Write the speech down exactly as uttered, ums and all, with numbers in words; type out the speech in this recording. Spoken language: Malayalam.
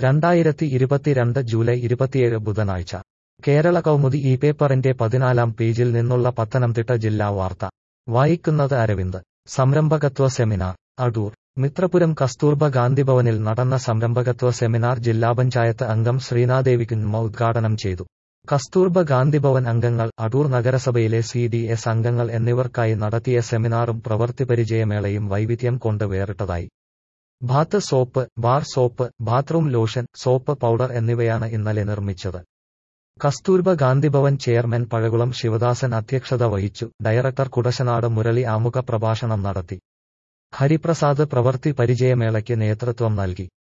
രണ്ടായിരത്തി ഇരുപത്തിരണ്ട് ജൂലൈ ഇരുപത്തിയേഴ് ബുധനാഴ്ച കേരള കൗമുദി ഈ പേപ്പറിന്റെ പതിനാലാം പേജിൽ നിന്നുള്ള പത്തനംതിട്ട ജില്ലാ വാർത്ത വായിക്കുന്നത് അരവിന്ദ്. സംരംഭകത്വ സെമിനാർ അടൂർ. മിത്രപുരം കസ്തൂർബ ഗാന്ധിഭവനിൽ നടന്ന സംരംഭകത്വ സെമിനാർ ജില്ലാ പഞ്ചായത്ത് അംഗം ശ്രീനാദേവി കുഞ്ഞമ്മ ഉദ്ഘാടനം ചെയ്തു. കസ്തൂർബ ഗാന്ധിഭവൻ അംഗങ്ങൾ, അടൂർ നഗരസഭയിലെ സി ഡി എസ് അംഗങ്ങൾ എന്നിവർക്കായി നടത്തിയ സെമിനാറും പ്രവൃത്തിപരിചയമേളയും വൈവിധ്യം കൊണ്ട് വേറിട്ടതായി. Bath soap, bar soap, bathroom lotion, soap powder എന്നിവയാണ് ഇന്നലെ നിർമ്മിച്ചത്. കസ്തൂർബ ഗാന്ധിഭവൻ ചെയർമാൻ പഴകുളം ശിവദാസൻ അധ്യക്ഷത വഹിച്ചു. ഡയറക്ടർ കുടശനാട് മുരളി ആമുഖ പ്രഭാഷണം നടത്തി. ഹരിപ്രസാദ് പ്രവൃത്തി പരിചയമേളയ്ക്ക് നേതൃത്വം നൽകി.